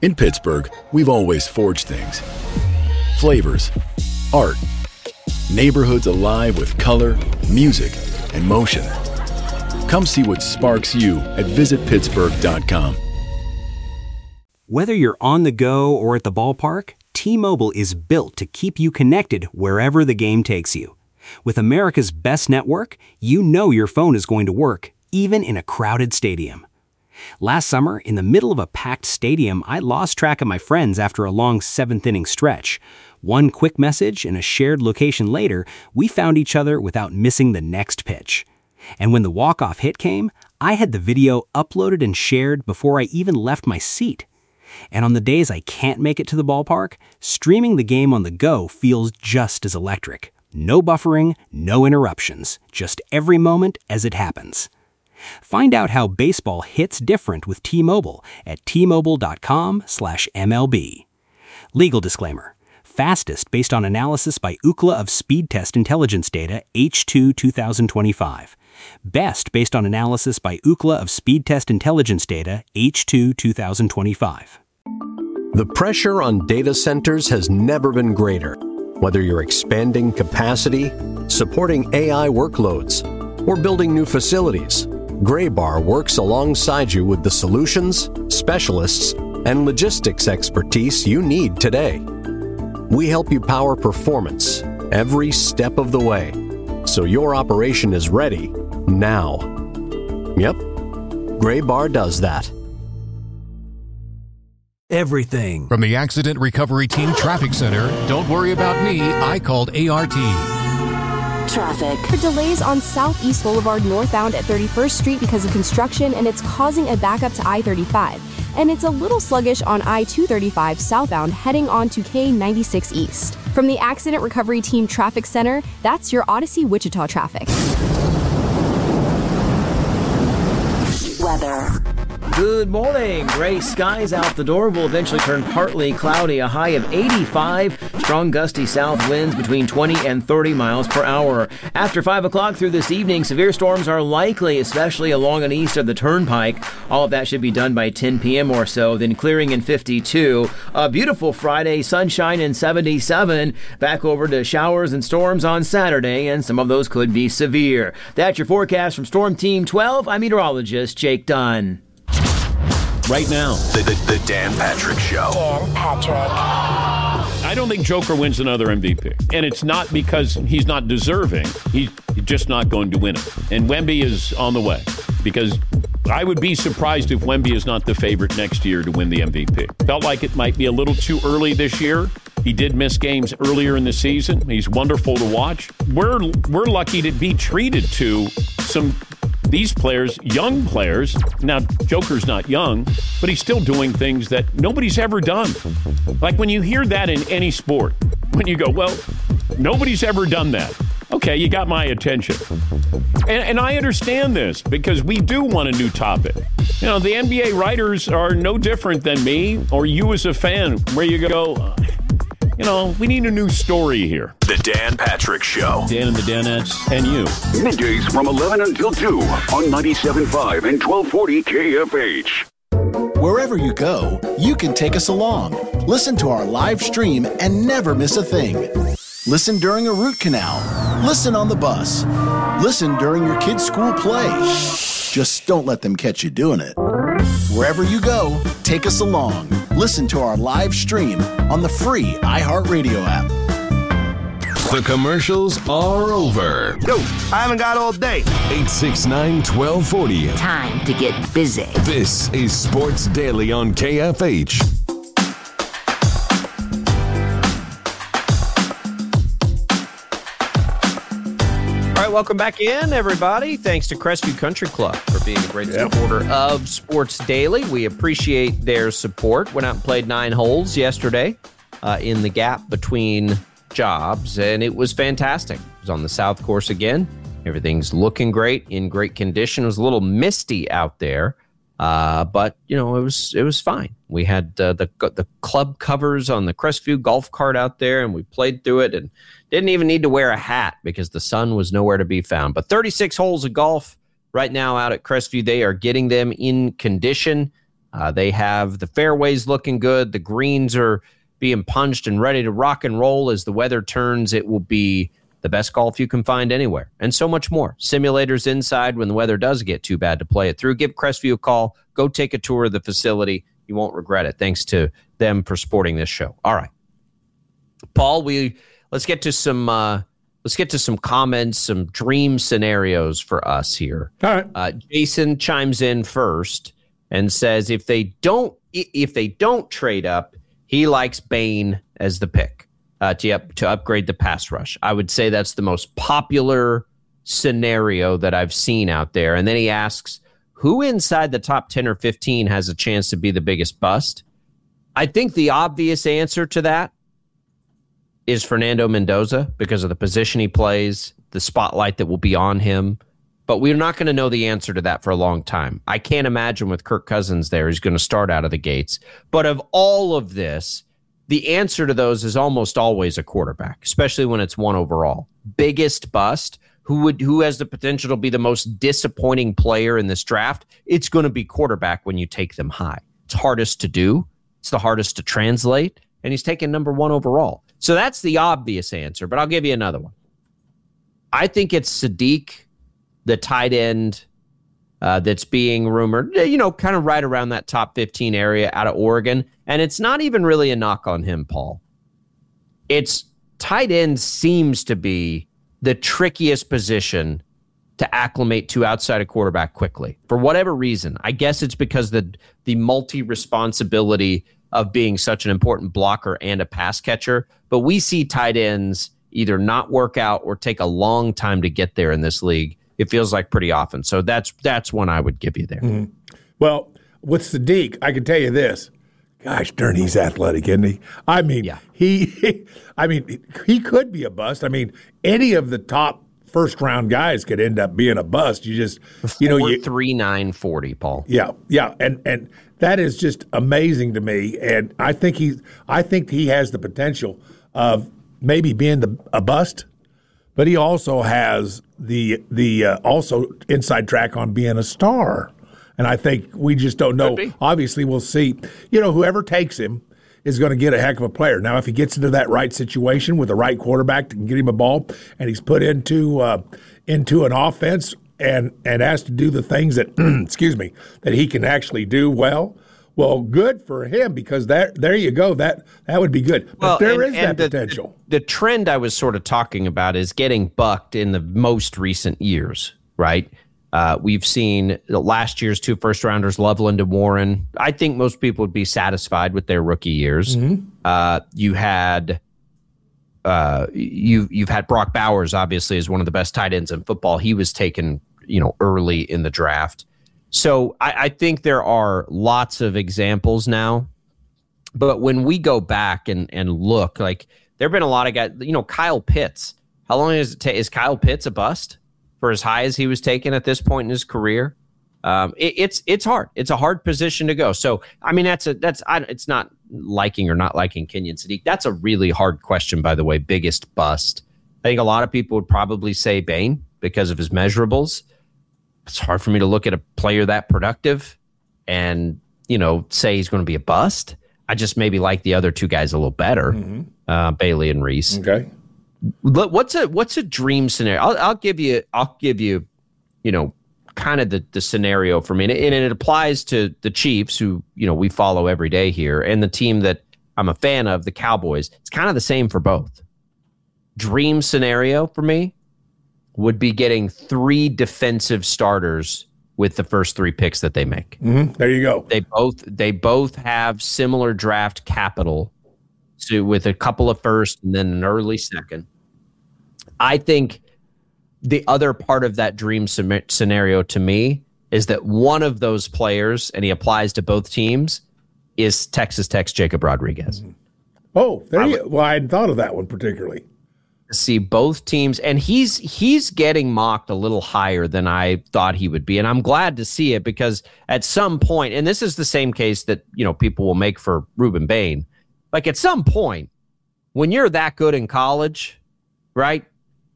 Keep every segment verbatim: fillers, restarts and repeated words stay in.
In Pittsburgh, we've always forged things. Flavors, art, neighborhoods alive with color, music, and motion. Come see what sparks you at visit pittsburgh dot com. Whether you're on the go or at the ballpark, T-Mobile is built to keep you connected wherever the game takes you. With America's best network, you know your phone is going to work, even in a crowded stadium. Last summer, in the middle of a packed stadium, I lost track of my friends after a long seventh-inning stretch. One quick message and a shared location later, we found each other without missing the next pitch. And when the walk-off hit came, I had the video uploaded and shared before I even left my seat. And on the days I can't make it to the ballpark, streaming the game on the go feels just as electric. No buffering, no interruptions, just every moment as it happens. Find out how baseball hits different with T-Mobile at T Mobile dot com slash M L B. Legal disclaimer. Fastest based on analysis by Ookla of Speed Test Intelligence Data H two twenty twenty-five. Best based on analysis by Ookla of Speed Test Intelligence Data H two twenty twenty-five. The pressure on data centers has never been greater. Whether you're expanding capacity, supporting A I workloads, or building new facilities, Graybar works alongside you with the solutions, specialists, and logistics expertise you need today. We help you power performance every step of the way, so your operation is ready now. Yep, Graybar does that. Everything. From the Accident Recovery Team Traffic Center, don't worry about me, I called A R T. Traffic. For delays on Southeast Boulevard northbound at thirty-first Street because of construction, and it's causing a backup to I thirty-five. And it's a little sluggish on I two thirty-five southbound heading on to K ninety-six East. From the Accident Recovery Team Traffic Center, that's your Odyssey Wichita traffic. Weather. Good morning. Gray skies out the door will eventually turn partly cloudy, a high of eighty-five. Strong gusty south winds between twenty and thirty miles per hour. After five o'clock through this evening, severe storms are likely, especially along and east of the Turnpike. All of that should be done by ten p.m. or so, then clearing in fifty-two. A beautiful Friday, sunshine in seventy-seven. Back over to showers and storms on Saturday, and some of those could be severe. That's your forecast from Storm Team twelve. I'm meteorologist Jake Dunn. Right now, the, the, the Dan Patrick Show. Dan Patrick. I don't think Joker wins another M V P. And it's not because he's not deserving. He's just not going to win it. And Wemby is on the way. Because I would be surprised if Wemby is not the favorite next year to win the M V P. Felt like it might be a little too early this year. He did miss games earlier in the season. He's wonderful to watch. We're we're lucky to be treated to some these players, young players. Now, Joker's not young, but he's still doing things that nobody's ever done. Like when you hear that in any sport, when you go, well, nobody's ever done that. Okay, you got my attention. And, and I understand this because we do want a new topic. You know, the N B A writers are no different than me or you as a fan, where you go, you know, we need a new story here. The Dan Patrick Show. Dan and the Danettes and you. Middays from eleven until two on ninety-seven point five and twelve forty K F H. Wherever you go, you can take us along. Listen to our live stream and never miss a thing. Listen during a root canal. Listen on the bus. Listen during your kids' school play. Just don't let them catch you doing it. Wherever you go, take us along. Listen to our live stream on the free iHeartRadio app. The commercials are over. Yo, I haven't got all day. eight six nine, one two four zero. Time to get busy. This is Sports Daily on K F H. All right, welcome back in, everybody. Thanks to Crestview Country Club for being a great yep. supporter of Sports Daily. We appreciate their support. Went out and played nine holes yesterday uh, in the gap between jobs, and it was fantastic. It was on the South Course again. Everything's looking great, in great condition. It was a little misty out there, uh, but you know it was it was fine. We had uh, the the club covers on the Crestview golf cart out there, and we played through it, and didn't even need to wear a hat because the sun was nowhere to be found. But thirty-six holes of golf right now out at Crestview. They are getting them in condition. Uh, they have the fairways looking good. The greens are being punched and ready to rock and roll. As the weather turns, it will be the best golf you can find anywhere, and so much more. Simulators inside when the weather does get too bad to play it through. Give Crestview a call. Go take a tour of the facility. You won't regret it. Thanks to them for supporting this show. All right, Paul, we let's get to some uh, let's get to some comments, some dream scenarios for us here. All right. Uh, Jason chimes in first and says if they don't if they don't trade up, he likes Bain as the pick uh, to up, to upgrade the pass rush. I would say that's the most popular scenario that I've seen out there. And then he asks, who inside the top ten or fifteen has a chance to be the biggest bust? I think the obvious answer to that is Fernando Mendoza because of the position he plays, the spotlight that will be on him. But we're not going to know the answer to that for a long time. I can't imagine with Kirk Cousins there, he's going to start out of the gates. But of all of this, the answer to those is almost always a quarterback, especially when it's one overall. Biggest bust, who would who has the potential to be the most disappointing player in this draft? It's going to be quarterback when you take them high. It's hardest to do. It's the hardest to translate. And he's taken number one overall. So that's the obvious answer, but I'll give you another one. I think it's Sadiq, the tight end uh, that's being rumored, you know, kind of right around that top fifteen area out of Oregon. And it's not even really a knock on him, Paul. It's tight end seems to be the trickiest position to acclimate to outside a quarterback quickly. For whatever reason, I guess it's because the the multi-responsibility of being such an important blocker and a pass catcher. But we see tight ends either not work out or take a long time to get there in this league. It feels like pretty often. So that's that's one I would give you there. Mm-hmm. Well, with Sadiq, I can tell you this. Gosh darn, he's athletic, isn't he? I mean, yeah. he, I mean, he could be a bust. I mean, any of the top first round guys could end up being a bust. You just, you know, you three nine forty, Paul. Yeah, yeah, and and that is just amazing to me. And I think he, I think he has the potential of maybe being the a bust, but he also has the the uh, also inside track on being a star. And I think we just don't know. Obviously, we'll see. You know, whoever takes him is going to get a heck of a player. Now, if he gets into that right situation with the right quarterback that can get him a ball, and he's put into uh, into an offense and and asked to do the things that excuse me that he can actually do well, well, good for him because that there you go. That that would be good. But well, there and, is and that the, potential. The, the trend I was sort of talking about is getting bucked in the most recent years, right? Uh, we've seen last year's two first-rounders, Loveland and Warren. I think most people would be satisfied with their rookie years. Mm-hmm. Uh, you had uh, you you've had Brock Bowers, obviously, as one of the best tight ends in football. He was taken, you know, early in the draft. So I, I think there are lots of examples now. But when we go back and and look, like there have been a lot of guys. You know, Kyle Pitts. How long is it ta- is Kyle Pitts a bust? For as high as he was taken at this point in his career, um, it, it's it's hard. It's a hard position to go. So I mean, that's a that's I, it's not liking or not liking Kenyon Sadiq. That's a really hard question, by the way. Biggest bust. I think a lot of people would probably say Bain because of his measurables. It's hard for me to look at a player that productive and you know say he's going to be a bust. I just maybe like the other two guys a little better, mm-hmm. uh, Bailey and Reese. Okay. What's a what's a dream scenario? I'll, I'll give you I'll give you, you know, kind of the, the scenario for me, and it, and it applies to the Chiefs, who you know we follow every day here, and the team that I'm a fan of, the Cowboys. It's kind of the same for both. Dream scenario for me would be getting three defensive starters with the first three picks that they make. Mm-hmm. There you go. They both they both have similar draft capital, so with a couple of first and then an early second. I think the other part of that dream scenario to me is that one of those players, and he applies to both teams, is Texas Tech's Jacob Rodriguez. Oh, there you, well, I hadn't thought of that one particularly. See both teams, and he's he's getting mocked a little higher than I thought he would be, and I'm glad to see it because at some point, and this is the same case that you know people will make for Ruben Bain, like at some point when you're that good in college, right?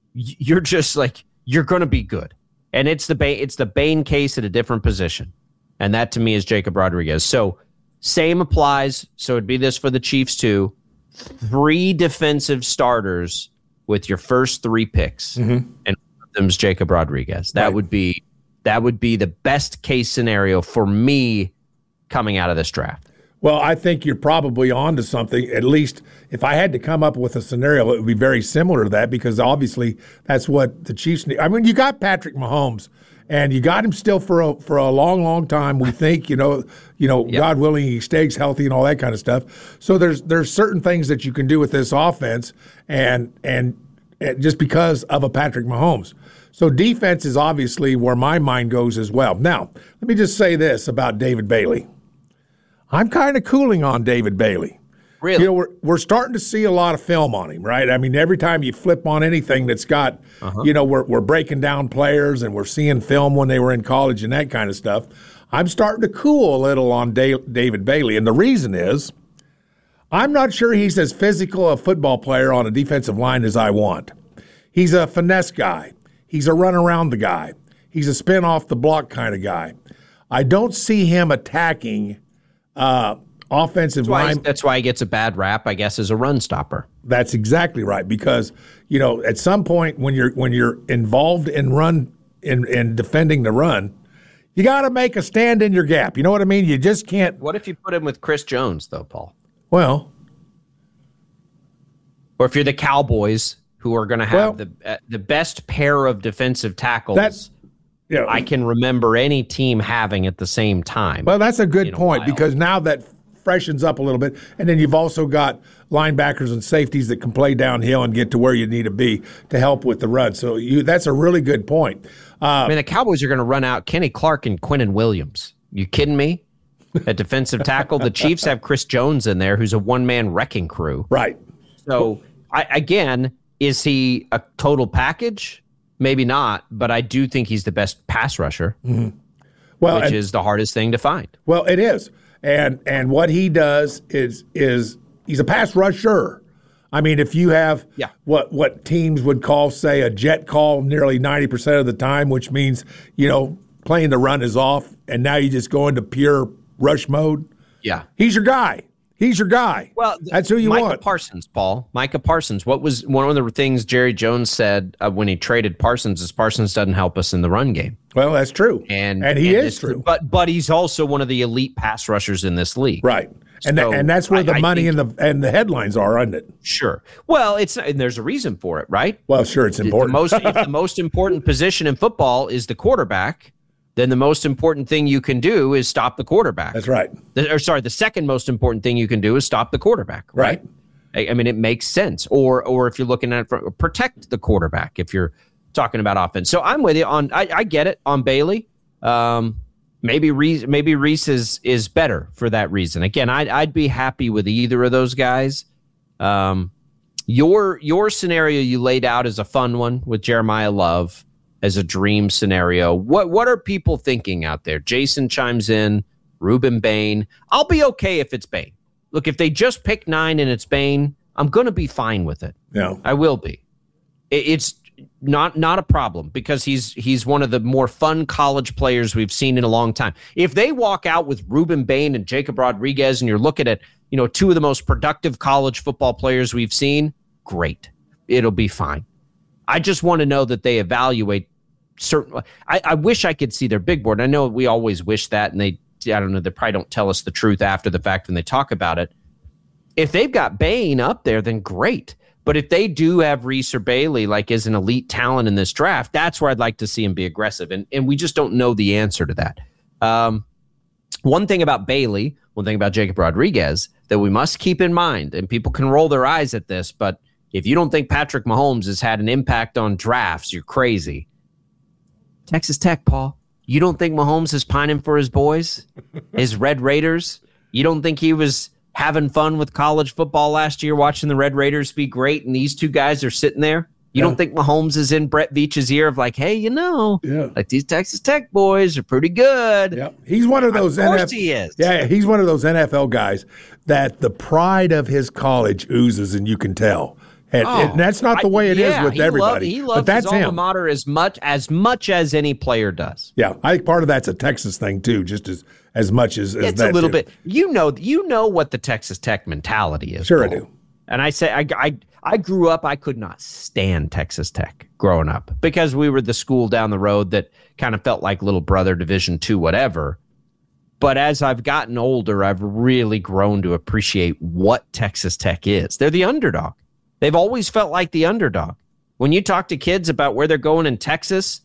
You're just like you're going to be good, and it's the Bain, it's the Bain case at a different position. And that to me is Jacob Rodriguez. So same applies. So it'd be this for the Chiefs too. Three defensive starters with your first three picks. Mm-hmm. And one of them's Jacob Rodriguez. That right. would be that would be the best case scenario for me coming out of this draft. Well, I think you're probably onto something. At least if I had to come up with a scenario, it would be very similar to that because obviously that's what the Chiefs need. I mean, you got Patrick Mahomes, and you got him still for a, for a long, long time. We think, you know, you know, yep. God willing, he stays healthy and all that kind of stuff. So there's there's certain things that you can do with this offense, and and, and just because of a Patrick Mahomes. So defense is obviously where my mind goes as well. Now, let me just say this about David Bailey. I'm kind of cooling on David Bailey. Really? You know, we're we're starting to see a lot of film on him, right? I mean, every time you flip on anything that's got, uh-huh. you know, we're we're breaking down players and we're seeing film when they were in college and that kind of stuff. I'm starting to cool a little on da- David Bailey, and the reason is I'm not sure he's as physical a football player on a defensive line as I want. He's a finesse guy. He's a run around the guy. He's a spin off the block kind of guy. I don't see him attacking uh, offensive that's why, line. That's why he gets a bad rap, I guess, as a run stopper. That's exactly right. Because, you know, at some point when you're when you're involved in run in, in defending the run, you got to make a stand in your gap. You know what I mean? You just can't. What if you put him with Chris Jones, though, Paul? Well, or if you're the Cowboys, who are going to have well, the uh, the best pair of defensive tackles that, you know, I can remember any team having at the same time. Well, that's a good point a because now that freshens up a little bit, and then you've also got linebackers and safeties that can play downhill and get to where you need to be to help with the run. So you that's a really good point. Uh, I mean, the Cowboys are going to run out Kenny Clark and Quinnen Williams. You kidding me? At defensive tackle, the Chiefs have Chris Jones in there, who's a one-man wrecking crew. Right. So, I, again, is he a total package? Maybe not, but I do think he's the best pass rusher, mm-hmm. well, which and, is the hardest thing to find. Well, it is. And and what he does is is he's a pass rusher. I mean, if you have yeah. what what teams would call, say, a jet call nearly ninety percent of the time, which means, you know, playing the run is off, and now you just go into pure rush mode. Yeah. He's your guy. He's your guy. Well, that's who you Micah want. Micah Parsons, Paul. Micah Parsons. What was one of the things Jerry Jones said uh, when he traded Parsons is Parsons doesn't help us in the run game. Well, that's true. And, and he and is true. But but he's also one of the elite pass rushers in this league. Right. And so, th- and that's where the I, money I and the and the headlines are, isn't it? Sure. Well, it's and there's a reason for it, right? Well, sure, it's important. The most if the most important position in football is the quarterback, then the most important thing you can do is stop the quarterback. That's right. The, or sorry, the second most important thing you can do is stop the quarterback. Right. right? I, I mean, it makes sense. Or or if you're looking at it for, protect the quarterback if you're talking about offense. So I'm with you on. I, I get it on Bailey. Um, maybe Reese, maybe Reese is is better for that reason. Again, I'd I'd be happy with either of those guys. Um, your your scenario you laid out is a fun one with Jeremiah Love. As a dream scenario. What what are people thinking out there? Jason chimes in, Ruben Bain. I'll be okay if it's Bain. Look, if they just pick nine and it's Bain, I'm going to be fine with it. Yeah. I will be. It, it's not not a problem because he's he's one of the more fun college players we've seen in a long time. If they walk out with Ruben Bain and Jacob Rodriguez and you're looking at, you know, two of the most productive college football players we've seen, great. It'll be fine. I just want to know that they evaluate certain. I, I wish I could see their big board. I know we always wish that, and they, I don't know, they probably don't tell us the truth after the fact when they talk about it. If they've got Bain up there, then great. But if they do have Reese or Bailey like as an elite talent in this draft, that's where I'd like to see him be aggressive. And and we just don't know the answer to that. Um, one thing about Bailey, one thing about Jacob Rodriguez that we must keep in mind, and people can roll their eyes at this, but if you don't think Patrick Mahomes has had an impact on drafts, you're crazy. Texas Tech, Paul. You don't think Mahomes is pining for his boys, his Red Raiders? You don't think he was having fun with college football last year, watching the Red Raiders be great, and these two guys are sitting there? You yeah. don't think Mahomes is in Brett Veach's ear of like, hey, you know, yeah. like these Texas Tech boys are pretty good. Yeah, he's one of those. Of course N F L, he is. Yeah, he's one of those N F L guys that the pride of his college oozes, and you can tell. And, oh, and that's not the way it I, is yeah, with he everybody. Loved, he loves but that's his alma him. mater as much as much as any player does. Yeah, I think part of that's a Texas thing too, just as as much as, as it's that a little too. bit. You know, you know what the Texas Tech mentality is. Sure, Paul. I do. And I say, I, I, I grew up. I could not stand Texas Tech growing up because we were the school down the road that kind of felt like little brother, Division two, whatever. But as I've gotten older, I've really grown to appreciate what Texas Tech is. They're the underdog. They've always felt like the underdog. When you talk to kids about where they're going in Texas,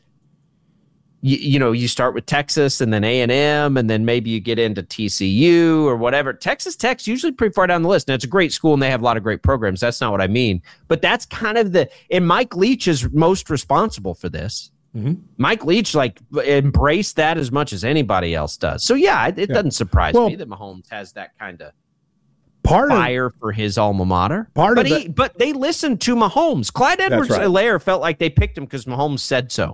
you, you know, you start with Texas and then A and M, and then maybe you get into T C U or whatever. Texas Tech's usually pretty far down the list. Now, it's a great school and they have a lot of great programs. That's not what I mean. But that's kind of the – and Mike Leach is most responsible for this. Mm-hmm. Mike Leach, like, embraced that as much as anybody else does. So, yeah, it, it yeah. doesn't surprise well, me that Mahomes has that kind of part fire of, for his alma mater. Part but of he, But they listened to Mahomes. Clyde Edwards-Helaire right. felt like they picked him because Mahomes said so,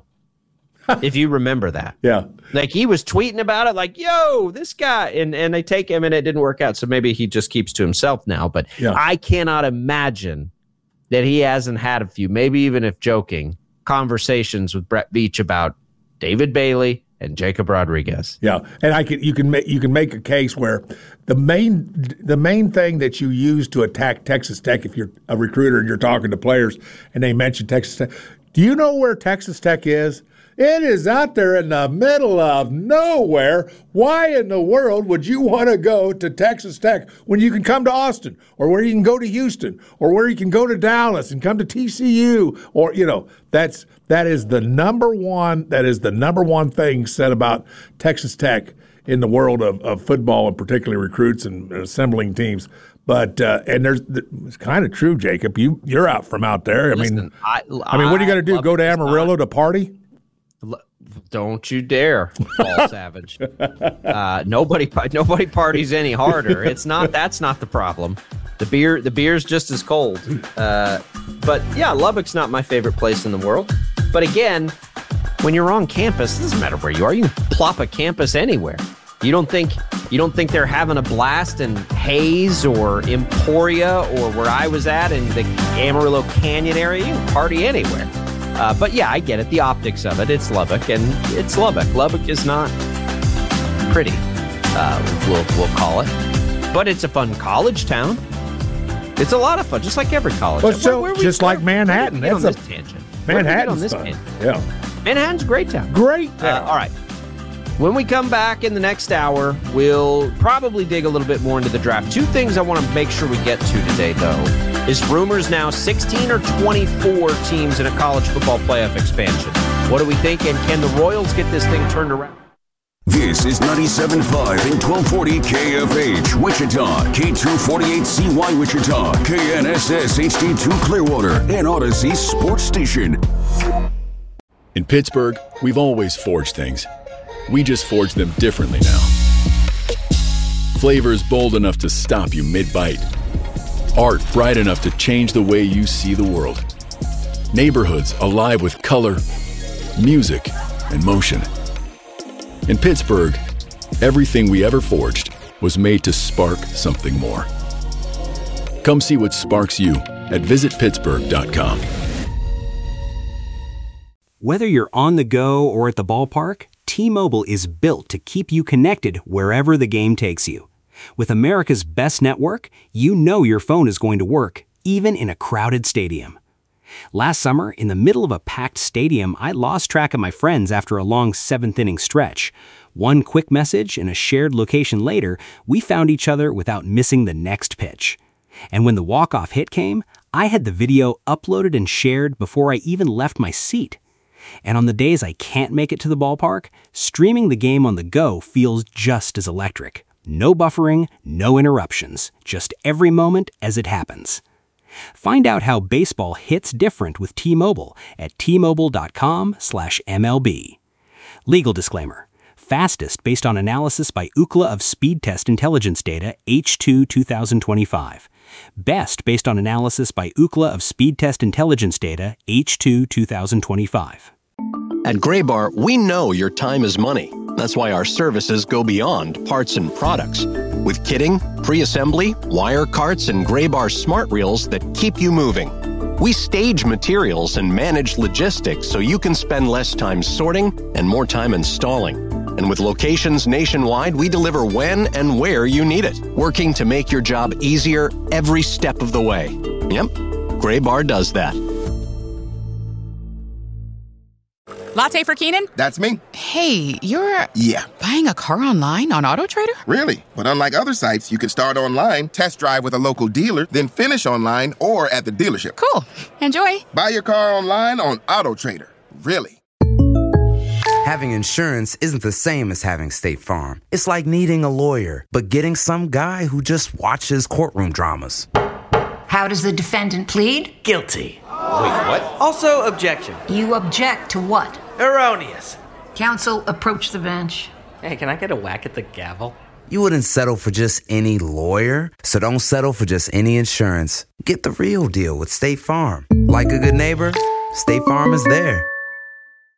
if you remember that. Yeah. Like, he was tweeting about it like, yo, this guy. And, and they take him, and it didn't work out. So maybe he just keeps to himself now. But yeah. I cannot imagine that he hasn't had a few, maybe even if joking, conversations with Brett Veach about David Bailey and Jacob Rodriguez. Yeah, and I can you can make you can make a case where the main the main thing that you use to attack Texas Tech, if you're a recruiter and you're talking to players and they mention Texas Tech, do you know where Texas Tech is? It is out there in the middle of nowhere. Why in the world would you want to go to Texas Tech when you can come to Austin, or where you can go to Houston, or where you can go to Dallas and come to T C U? Or, you know, that's that is the number one that is the number one thing said about Texas Tech in the world of, of football, and particularly recruits and assembling teams. But uh, and there's it's kind of true, Jacob. You you're out from out there. I Listen, mean, I, I mean, what are you going to do? Go to Amarillo not. to party? Don't you dare, Paul Savage. Uh, nobody, nobody parties any harder. It's not. That's not the problem. The beer, the beer's just as cold. Uh, but yeah, Lubbock's not my favorite place in the world. But again, when you're on campus, it doesn't matter where you are. You can plop a campus anywhere. You don't think you don't think they're having a blast in Hayes or Emporia or where I was at in the Amarillo Canyon area? You can party anywhere. Uh, but yeah, I get it. The optics of it. It's Lubbock, and it's Lubbock. Lubbock is not pretty, uh, we'll, we'll call it. But it's a fun college town. It's a lot of fun, just like every college well, town. So, where, where just we, like where, Manhattan. Where That's on a this tangent. Manhattan's on this fun. tangent? Yeah. Manhattan's a great town. Great town. Uh, all right. When we come back in the next hour, we'll probably dig a little bit more into the draft. Two things I want to make sure we get to today, though, is rumors now sixteen or twenty-four teams in a college football playoff expansion. What do we think, and can the Royals get this thing turned around? This is ninety-seven point five and twelve forty K F H, Wichita, K two forty-eight C Y Wichita, K N S S H D two Clearwater, and Odyssey Sports Station. In Pittsburgh, we've always forged things. We just forge them differently now. Flavors bold enough to stop you mid-bite. Art bright enough to change the way you see the world. Neighborhoods alive with color, music, and motion. In Pittsburgh, everything we ever forged was made to spark something more. Come see what sparks you at visit pittsburgh dot com. Whether you're on the go or at the ballpark, T-Mobile is built to keep you connected wherever the game takes you. With America's best network, you know your phone is going to work, even in a crowded stadium. Last summer, in the middle of a packed stadium, I lost track of my friends after a long seventh-inning stretch. One quick message and a shared location later, we found each other without missing the next pitch. And when the walk-off hit came, I had the video uploaded and shared before I even left my seat. And on the days I can't make it to the ballpark, streaming the game on the go feels just as electric. No buffering, no interruptions, just every moment as it happens. Find out how baseball hits different with T-Mobile at T Mobile dot com slash M L B. Legal disclaimer. Fastest based on analysis by Ookla of Speed Test Intelligence Data H two twenty twenty-five. Best based on analysis by Ookla of Speed Test Intelligence Data H two twenty twenty-five. At Graybar, we know your time is money. That's why our services go beyond parts and products. With kitting, pre-assembly, wire carts, and Graybar smart reels that keep you moving. We stage materials and manage logistics so you can spend less time sorting and more time installing. And with locations nationwide, we deliver when and where you need it, working to make your job easier every step of the way. Yep, Gray Bar does that. Latte for Keenan? That's me. Hey, you're... Yeah. Buying a car online on AutoTrader? Really? But unlike other sites, you can start online, test drive with a local dealer, then finish online or at the dealership. Cool. Enjoy. Buy your car online on AutoTrader. Really. Having insurance isn't the same as having State Farm. It's like needing a lawyer, but getting some guy who just watches courtroom dramas. How does the defendant plead? Guilty. Wait, what? Also, objection. You object to what? Erroneous. Counsel, approach the bench. Hey, can I get a whack at the gavel? You wouldn't settle for just any lawyer, so don't settle for just any insurance. Get the real deal with State Farm. Like a good neighbor, State Farm is there.